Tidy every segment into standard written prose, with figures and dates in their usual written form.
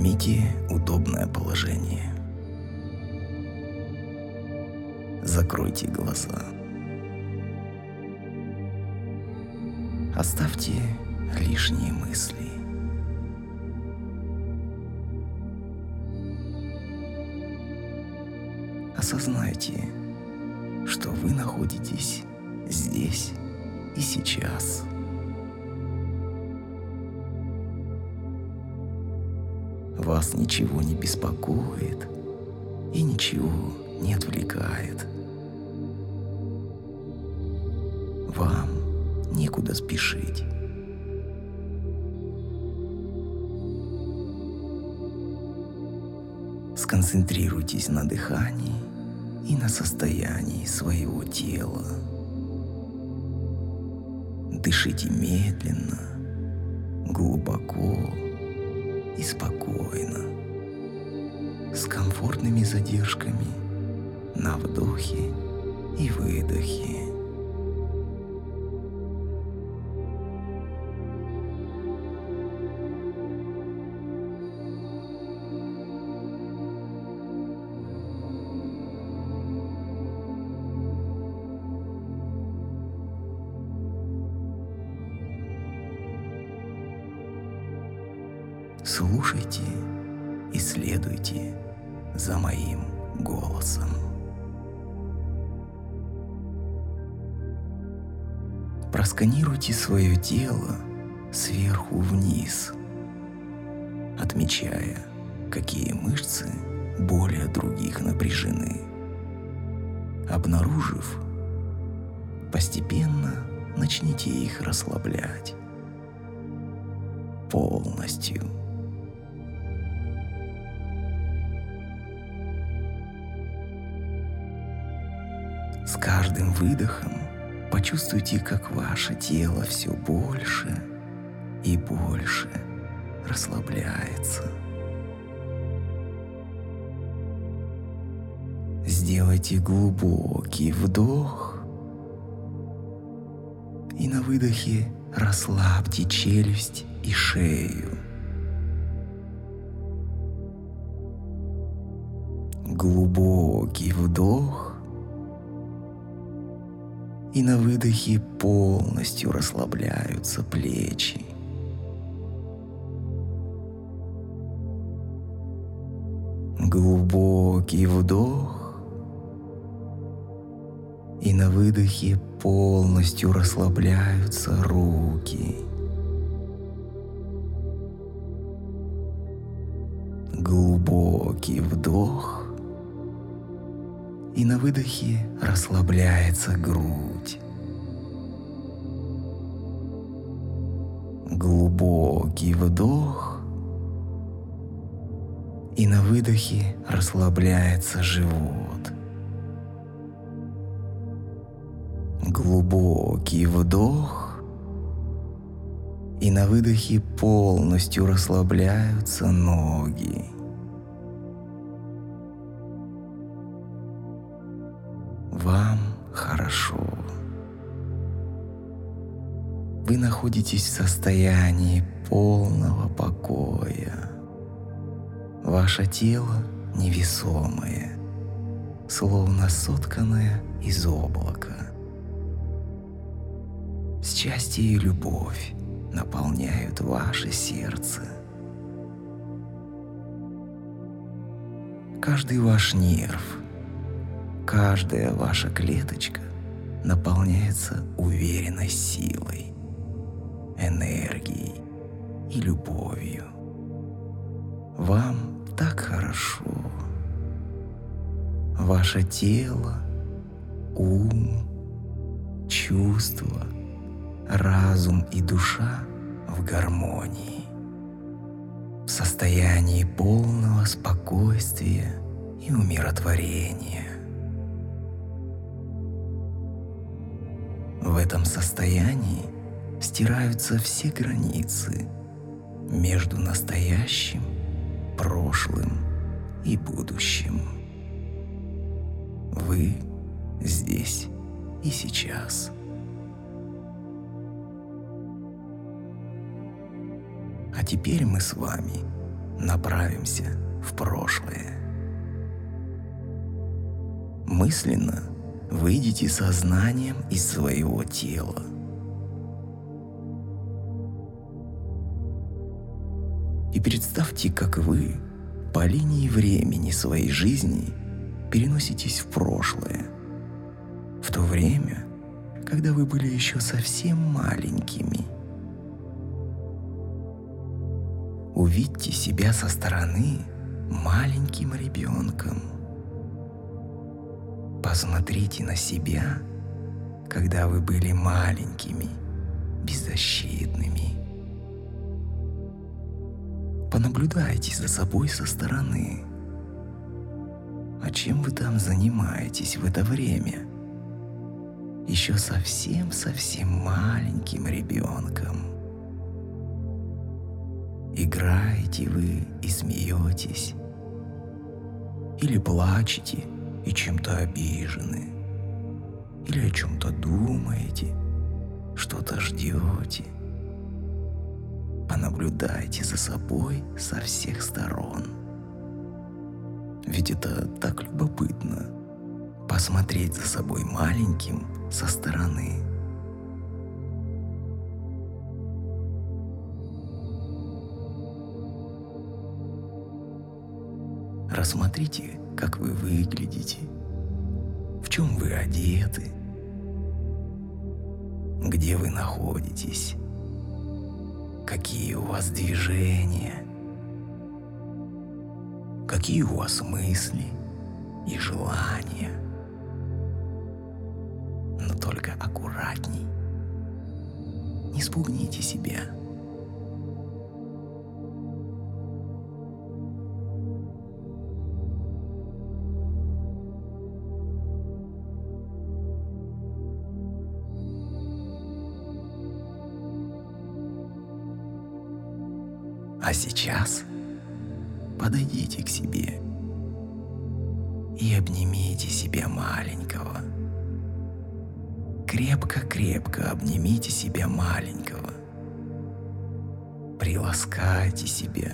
Займите удобное положение. Закройте глаза. Оставьте лишние мысли. Осознайте, что вы находитесь здесь и сейчас. Вас ничего не беспокоит и ничего не отвлекает. Вам некуда спешить. Сконцентрируйтесь на дыхании и на состоянии своего тела. Дышите медленно, глубоко и спокойно, с комфортными задержками на вдохе и выдохе. Слушайте и следуйте за моим голосом. Просканируйте свое тело сверху вниз, отмечая, какие мышцы более других напряжены. Обнаружив, постепенно начните их расслаблять полностью. С каждым выдохом почувствуйте, как ваше тело все больше и больше расслабляется. Сделайте глубокий вдох и на выдохе расслабьте челюсть и шею. Глубокий вдох и на выдохе полностью расслабляются плечи. Глубокий вдох и на выдохе полностью расслабляются руки. Глубокий вдох и на выдохе расслабляется грудь. Глубокий вдох и на выдохе расслабляется живот. Глубокий вдох и на выдохе полностью расслабляются ноги. Вам хорошо. Вы находитесь в состоянии полного покоя. Ваше тело невесомое, словно сотканное из облака. Счастье и любовь наполняют ваше сердце. Каждый ваш нерв, каждая ваша клеточка наполняется уверенной силой, энергией и любовью. Вам так хорошо. Ваше тело, ум, чувства, разум и душа в гармонии, в состоянии полного спокойствия и умиротворения. В этом состоянии стираются все границы между настоящим, прошлым и будущим. Вы здесь и сейчас. А теперь мы с вами направимся в прошлое. Мысленно выйдите сознанием из своего тела. И представьте, как вы по линии времени своей жизни переноситесь в прошлое, в то время, когда вы были еще совсем маленькими. Увидьте себя со стороны маленьким ребенком. Посмотрите на себя, когда вы были маленькими, беззащитными. Понаблюдайте за собой со стороны. А чем вы там занимаетесь в это время? Еще совсем маленьким ребенком. Играете вы и смеетесь, или плачете и чем-то обижены, или о чем-то думаете, что-то ждете. Понаблюдайте за собой со всех сторон. Ведь это так любопытно — посмотреть за собой маленьким со стороны. Рассмотрите, как вы выглядите, в чем вы одеты, где вы находитесь, какие у вас движения, какие у вас мысли и желания. Но только аккуратней, не спугните себя. А сейчас подойдите к себе и обнимите себя маленького. Крепко-крепко обнимите себя маленького. Приласкайте себя.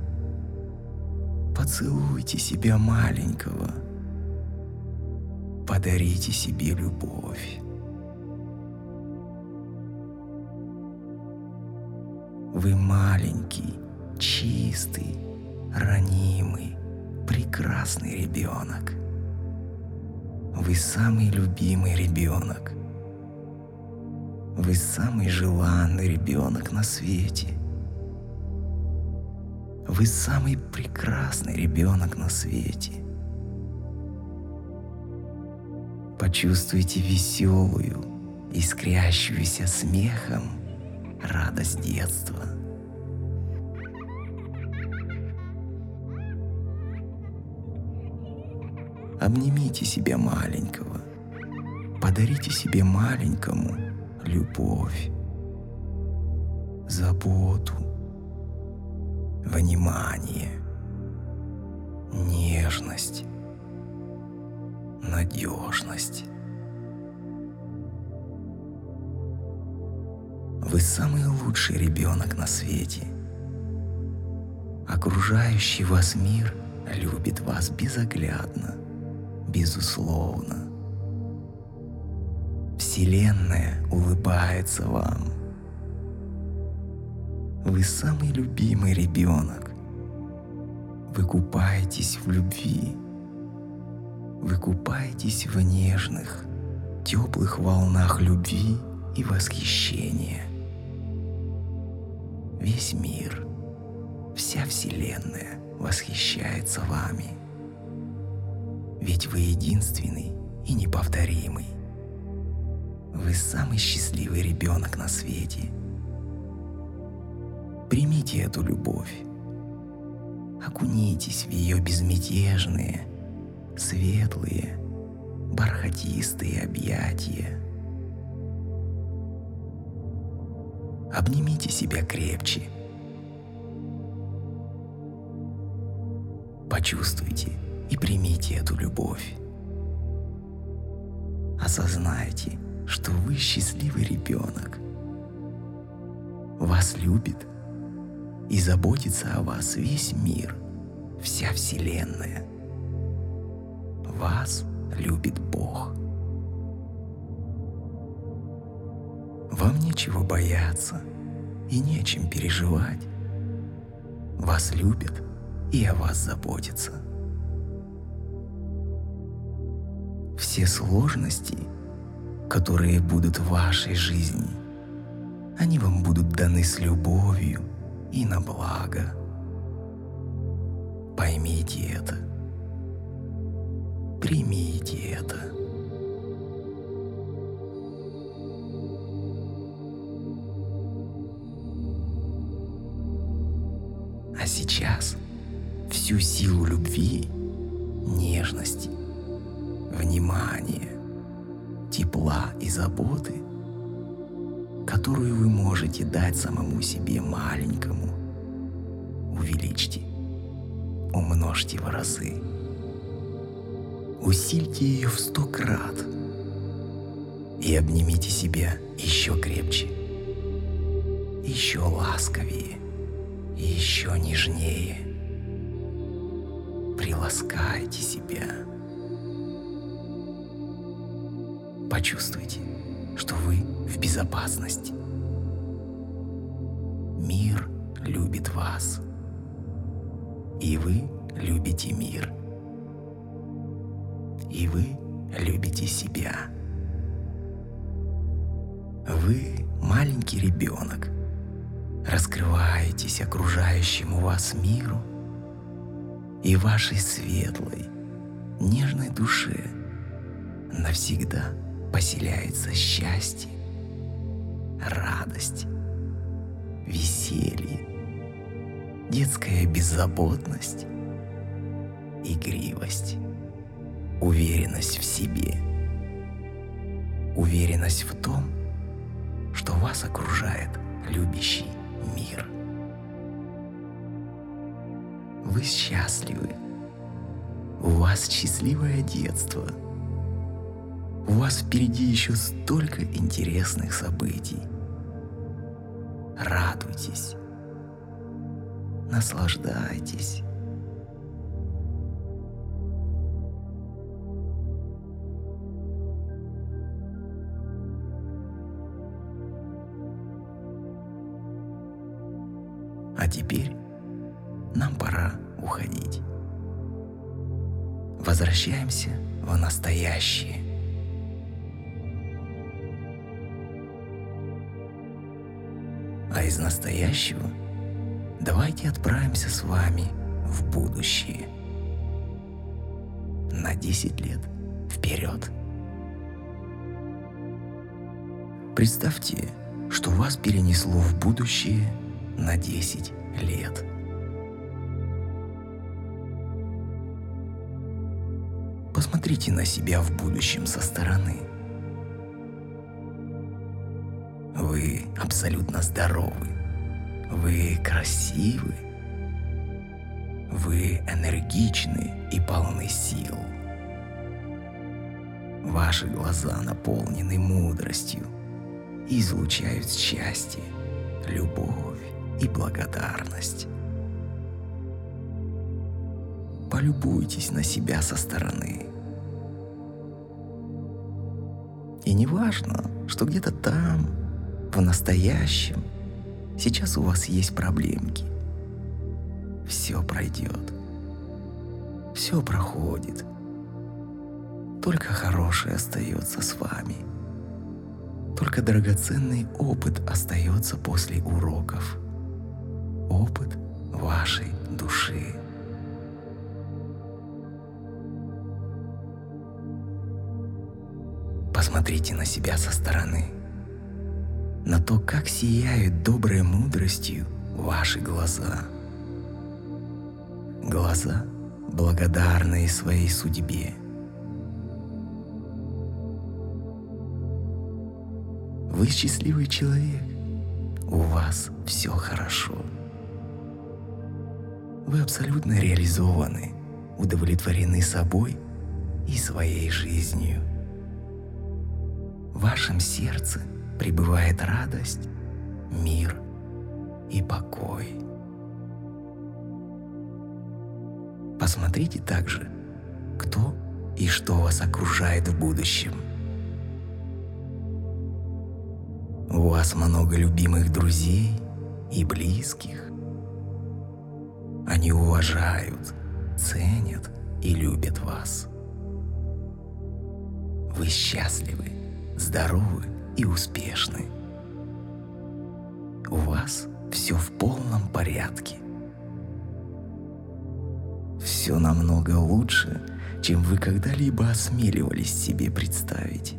Поцелуйте себя маленького. Подарите себе любовь. Вы маленький, чистый, ранимый, прекрасный ребенок. Вы самый любимый ребенок. Вы самый желанный ребенок на свете. Вы самый прекрасный ребенок на свете. Почувствуйте веселую, искрящуюся смехом радость детства. Обнимите себя маленького. Подарите себе маленькому любовь, заботу, внимание, нежность, надежность. Вы самый лучший ребенок на свете. Окружающий вас мир любит вас безоглядно, безусловно. Вселенная улыбается вам. Вы самый любимый ребенок. Вы купаетесь в любви. Вы купаетесь в нежных, теплых волнах любви и восхищения. Весь мир, вся Вселенная восхищается вами. Ведь вы единственный и неповторимый. Вы самый счастливый ребенок на свете. Примите эту любовь. Окунитесь в ее безмятежные, светлые, бархатистые объятия. Обнимите себя крепче. Почувствуйте и примите эту любовь. Осознайте, что вы счастливый ребенок. Вас любит, и заботится о вас весь мир, вся Вселенная. Вас любит Бог. Вам нечего бояться и нечем переживать. Вас любят и о вас заботятся. Все сложности, которые будут в вашей жизни, они вам будут даны с любовью и на благо. Поймите это. Примите это. А сейчас всю силу любви, нежности, внимания, тепла и заботы, которую вы можете дать самому себе маленькому, увеличьте, умножьте в разы. Усильте ее в 100 крат и обнимите себя еще крепче, еще ласковее, еще нежнее. Приласкайте себя. Почувствуйте, что вы в безопасности. Мир любит вас, и вы любите мир, и вы любите себя. Вы маленький ребенок, раскрываетесь окружающему вас миру, и в вашей светлой, нежной душе навсегда поселяется счастье, радость, веселье, детская беззаботность, игривость, уверенность в себе, уверенность в том, что вас окружает любящий мир. Вы счастливы, у вас счастливое детство. У вас впереди еще столько интересных событий. Радуйтесь, наслаждайтесь. А теперь нам пора уходить. Возвращаемся в настоящее. А из настоящего давайте отправимся с вами в будущее. На 10 лет вперед. Представьте, что вас перенесло в будущее на 10 лет. Посмотрите на себя в будущем со стороны. Вы абсолютно здоровы. Вы красивы. Вы энергичны и полны сил. Ваши глаза наполнены мудростью и излучают счастье, любовь и благодарность. Полюбуйтесь на себя со стороны. И не важно, что где-то там, в настоящем, сейчас у вас есть проблемки. Все пройдет. Все проходит. Только хорошее остается с вами. Только драгоценный опыт остается после уроков. Опыт вашей души. Посмотрите на себя со стороны. На то, как сияют доброй мудростью ваши глаза. Глаза, благодарные своей судьбе. Вы счастливый человек. У вас все хорошо. Вы абсолютно реализованы, удовлетворены собой и своей жизнью. В вашем сердце пребывает радость, мир и покой. Посмотрите также, кто и что вас окружает в будущем. У вас много любимых друзей и близких. Они уважают, ценят и любят вас. Вы счастливы, здоровы и успешны. У вас все в полном порядке. Все намного лучше, чем вы когда-либо осмеливались себе представить.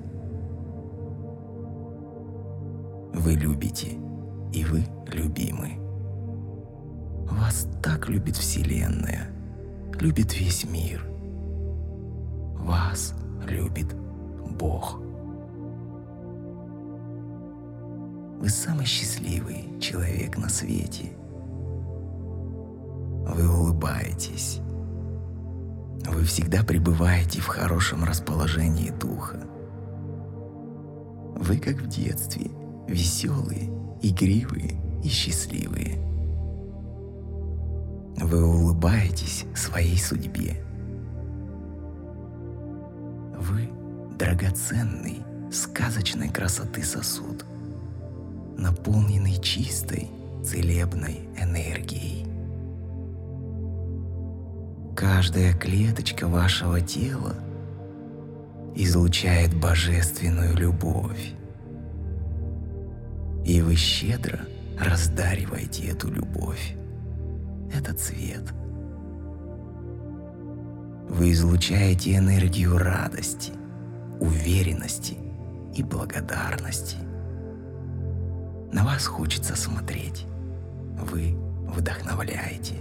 Вы любите, и вы любимы. Вас так любит Вселенная, любит весь мир. Вас любит Бог. Вы самый счастливый человек на свете. Вы улыбаетесь. Вы всегда пребываете в хорошем расположении духа. Вы, как в детстве, веселые, игривые и счастливые. Вы улыбаетесь своей судьбе. Вы драгоценный, сказочной красоты сосуд, наполненный чистой, целебной энергией. Каждая клеточка вашего тела излучает божественную любовь, и вы щедро раздариваете эту любовь, этот свет. Вы излучаете энергию радости, уверенности и благодарности. На вас хочется смотреть. Вы вдохновляете.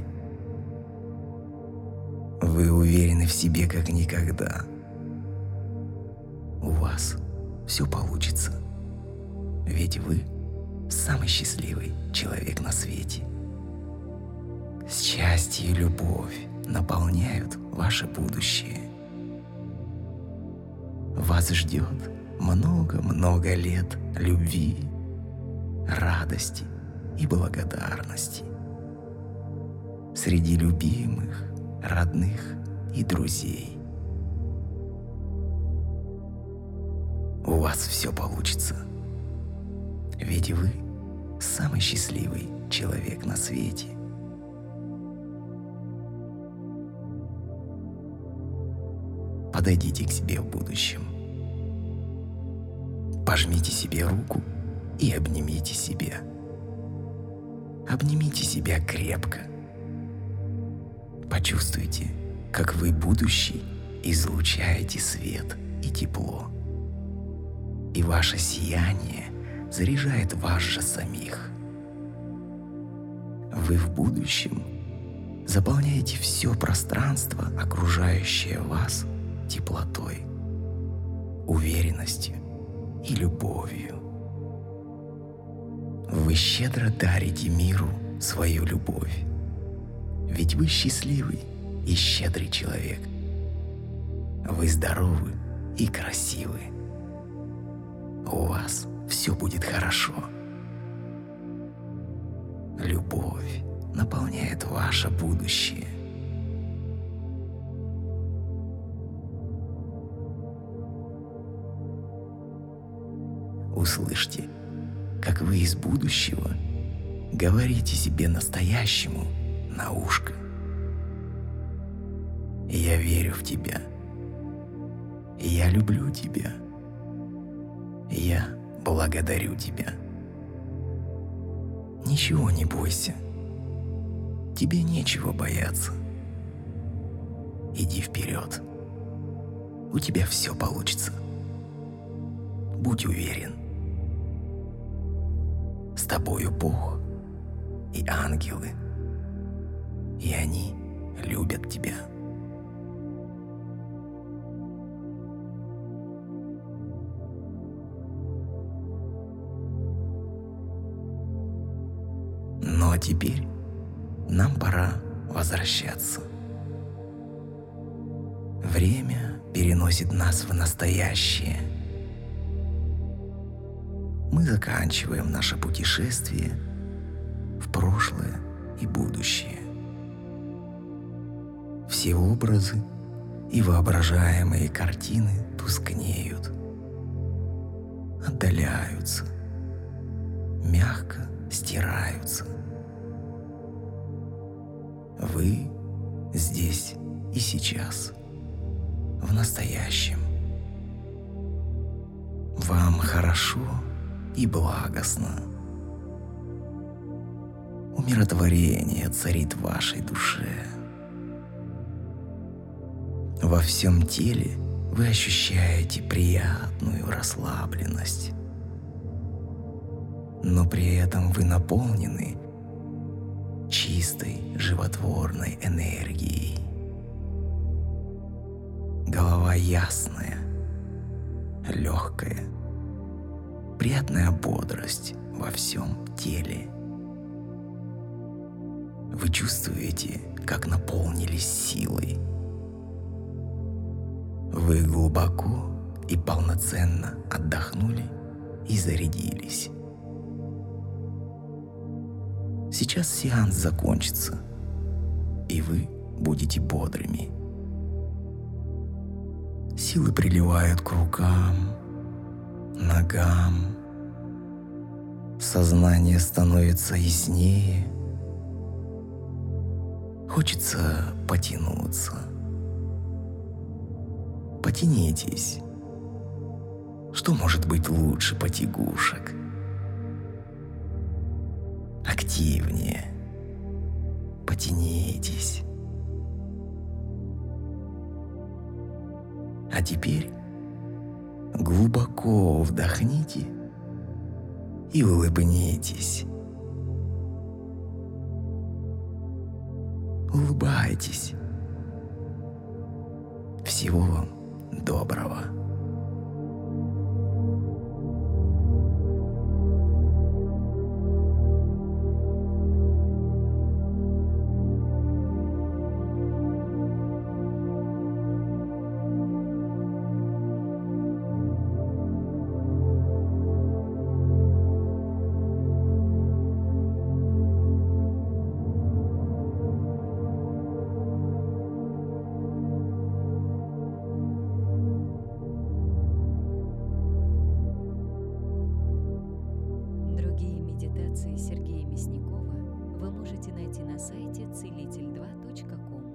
Вы уверены в себе как никогда. У вас все получится. Ведь вы самый счастливый человек на свете. Счастье и любовь наполняют ваше будущее. Вас ждет много-много лет любви, радости и благодарности среди любимых, родных и друзей. У вас все получится, ведь вы самый счастливый человек на свете. Подойдите к себе в будущем. Пожмите себе руку и обнимите себя. Обнимите себя крепко. Почувствуйте, как вы, будущий, излучаете свет и тепло. И ваше сияние заряжает вас же самих. Вы в будущем заполняете все пространство, окружающее вас, теплотой, уверенностью и любовью. Вы щедро дарите миру свою любовь, ведь вы счастливый и щедрый человек. Вы здоровы и красивы. У вас все будет хорошо. Любовь наполняет ваше будущее. Услышьте, как вы из будущего говорите себе настоящему на ушко: «Я верю в тебя. Я люблю тебя. Я благодарю тебя. Ничего не бойся. Тебе нечего бояться. Иди вперед. У тебя все получится. Будь уверен. С тобою Бог и ангелы, и они любят тебя». Ну а теперь нам пора возвращаться. Время переносит нас в настоящее. Мы заканчиваем наше путешествие в прошлое и будущее. Все образы и воображаемые картины тускнеют, отдаляются, мягко стираются. Вы здесь и сейчас, в настоящем. Вам хорошо и благостно. Умиротворение царит в вашей душе. Во всем теле вы ощущаете приятную расслабленность, но при этом вы наполнены чистой животворной энергией. Голова ясная, легкая, приятная бодрость во всем теле. Вы чувствуете, как наполнились силой. Вы глубоко и полноценно отдохнули и зарядились. Сейчас сеанс закончится, и вы будете бодрыми. Силы приливают к рукам, ногам. Сознание становится яснее. Хочется потянуться. Потянитесь. Что может быть лучше потягушек? Активнее. Потянитесь. А теперь глубоко вдохните и улыбнитесь. Улыбайтесь. Всего вам доброго. Другие медитации Сергея Мясникова вы можете найти на сайте целитель2.com.